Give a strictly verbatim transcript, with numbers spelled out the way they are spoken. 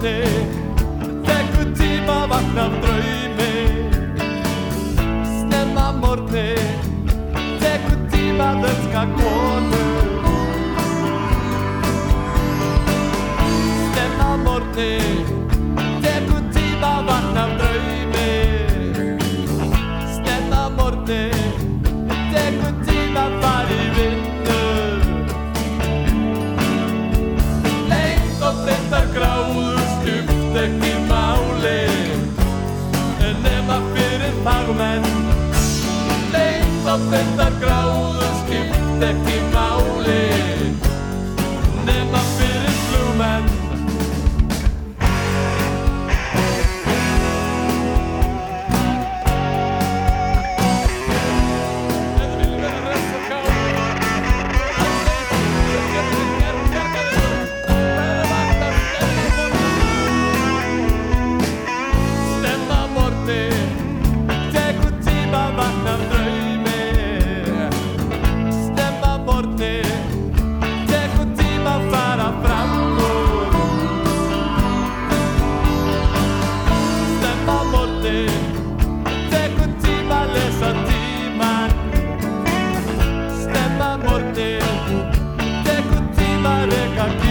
morgni tekur tíma að vakna af draumi. Snemma að morgni tekur tíma að elska konu. Snemma að morgni tekur tíma að vakna af draumi. Snemma að morgni tekur tíma að fara í vinnu. Lengt og breyttar gráður skipt ekki máli nema fyrir fagmenn. Lengt og breyttar gráður skipt ekki máli nema fyrir flugmenn. Tekur tíma að reka